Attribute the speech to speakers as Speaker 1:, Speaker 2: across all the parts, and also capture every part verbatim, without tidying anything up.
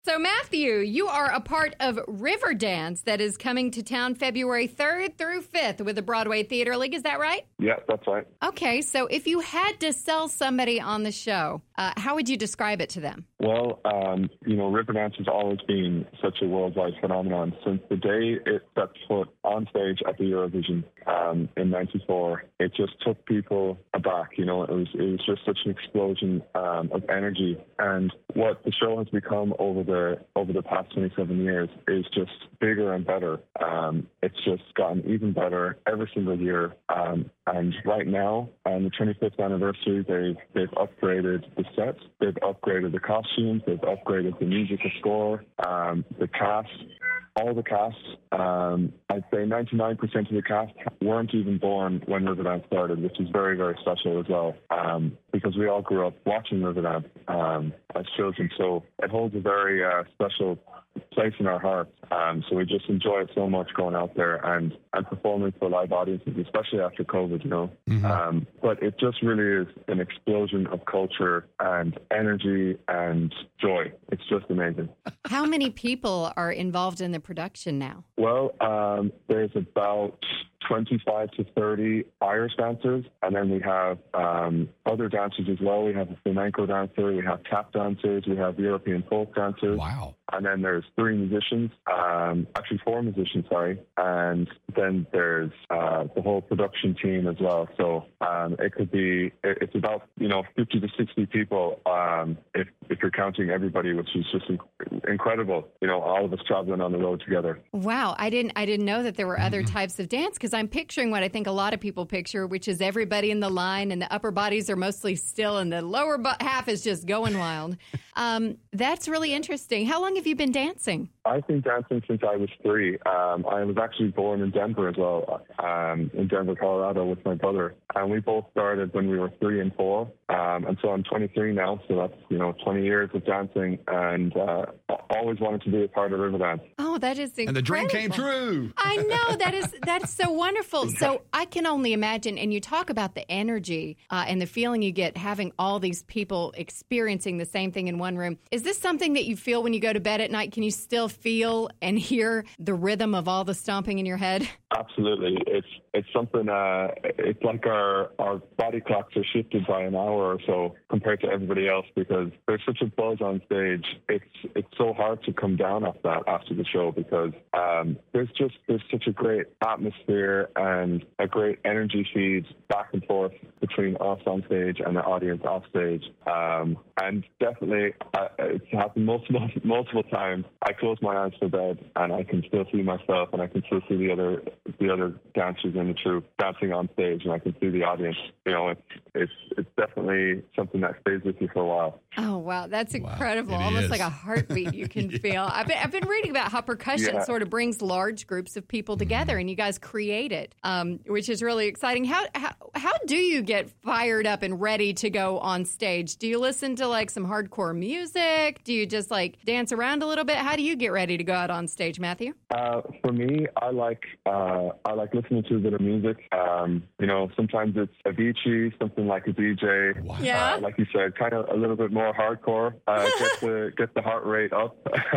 Speaker 1: So, Matthew, you are a part of Riverdance that is coming to town February third through fifth with the Broadway Theater League. Is that right?
Speaker 2: Yeah, that's right.
Speaker 1: Okay, so if you had to sell somebody on the show, uh, how would you describe it to them?
Speaker 2: Well, um, you know, Riverdance has always been such a worldwide phenomenon. Since the day it set foot on stage at the Eurovision um, in ninety-four, it just took people aback. You know, it was it was just such an explosion um, of energy. And what the show has become over the over the past twenty-seven years is just bigger and better. Um, it's just gotten even better every single year. Um, and right now, on the twenty-fifth anniversary, they've they've upgraded the set, they've upgraded the costumes, they've upgraded the musical score, um, the cast. All the cast, um, I'd say ninety-nine percent of the cast weren't even born when Riverdance started, which is very, very special as well, um, because we all grew up watching Riverdance um, as children. So it holds a very uh, special place in our hearts. Um, so we just enjoy it so much going out there and, and performing for live audiences, especially after COVID, you know. Mm-hmm. Um, but it just really is an explosion of culture and energy and joy. It's just amazing.
Speaker 1: How many people are involved in the production now?
Speaker 2: Well, um, there's about twenty-five to thirty Irish dancers, and then we have um, other dancers as well. We have a flamenco dancer, we have tap dancers, we have European folk dancers.
Speaker 3: Wow.
Speaker 2: And then there's three musicians, um, actually four musicians, sorry. And then there's uh, the whole production team as well. So um, it could be, it's about, you know, fifty to sixty people um, if, if you're counting everybody, which is just inc- incredible. You know, all of us traveling on the road together.
Speaker 1: Wow. I didn't, I didn't know that there were other types of dance, because I'm picturing what I think a lot of people picture, which is everybody in the line and the upper bodies are mostly still and the lower bo- half is just going wild. Um, that's really interesting. How long have you been dancing?
Speaker 2: I've been dancing since I was three. Um, I was actually born in Denver as well, um, in Denver, Colorado with my brother. And we both started when we were three and four. Um, and so I'm twenty-three now, so that's, you know, twenty years of dancing, and uh, always wanted to be a part of Riverdance.
Speaker 1: Oh, that is incredible.
Speaker 3: And the dream came true.
Speaker 1: I know. That is that's so wonderful. So I can only imagine, and you talk about the energy uh, and the feeling you get having all these people experiencing the same thing in one room. Is this something that you feel when you go to bed at night? Can you still feel and hear the rhythm of all the stomping in your head?
Speaker 2: Absolutely. It's it's something, uh, it's like our, our body clocks are shifted by an hour or so compared to everybody else, because there's such a buzz on stage. It's it's so hard to come down off that after the show, because um, there's just there's such a great atmosphere and a great energy feed back and forth between us on stage and the audience off stage. Um, and definitely, uh, it's happened multiple multiple times. I close my eyes for bed and I can still see myself, and I can still see the other the other dancers in the troupe dancing on stage, and I can see the audience. You know, it's it's it's definitely something that stays with you for a while.
Speaker 1: Oh wow, that's incredible!
Speaker 3: Wow,
Speaker 1: Almost
Speaker 3: is.
Speaker 1: like a heartbeat you can
Speaker 3: Yeah.
Speaker 1: feel. I've been I've been reading about how percussion
Speaker 2: Yeah.
Speaker 1: sort of brings large groups of people together, and you guys create it, um, which is really exciting. How, how how do you get fired up and ready to go on stage? Do you listen to like some hardcore music? Do you just like dance around a little bit? How do you get ready to go out on stage, Matthew?
Speaker 2: Uh, for me, I like uh, I like listening to a bit of music. Um, you know, sometimes it's Avicii, something like a D J.
Speaker 3: Wow.
Speaker 1: Yeah.
Speaker 2: Uh, like you said, kind of a little bit more hardcore. Uh, get the get the heart rate up.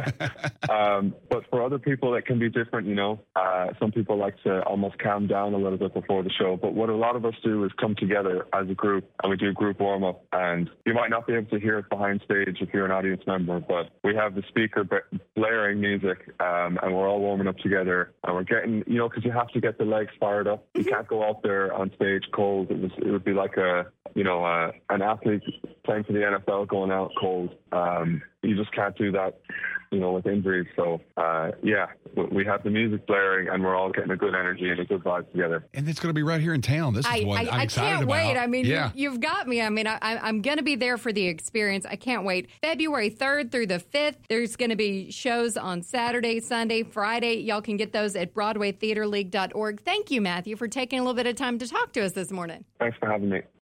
Speaker 2: um, but for other people, it can be different. You know, uh, some people like to almost calm down a little bit before the show. But what a lot of us do is come together as a group, and we do a group warm up. And you might not be able to hear it behind stage if you're an audience member, but we have the speaker blaring music, um, and we're all warming up together, and we're getting, you know, because you have to get the legs fired up. You can't go out there on stage cold. It was, it would be like a, you know, uh, an athlete playing for the N F L going out cold. Um, you just can't do that, you know, with injuries. So, uh, yeah, we have the music blaring, and we're all getting a good energy and a good vibe together.
Speaker 3: And it's going to be right here in town. This is
Speaker 1: I,
Speaker 3: what
Speaker 1: I,
Speaker 3: I'm
Speaker 1: I
Speaker 3: excited
Speaker 1: can't
Speaker 3: about.
Speaker 1: wait. I mean,
Speaker 3: yeah.
Speaker 1: you, you've got me. I mean, I, I- I'm going to be there for the experience. I can't wait. February third through the fifth, there's going to be shows on Saturday, Sunday, Friday. Y'all can get those at broadway theater league dot org. Thank you, Matthew, for taking a little bit of time to talk to us this morning.
Speaker 2: Thanks for having me.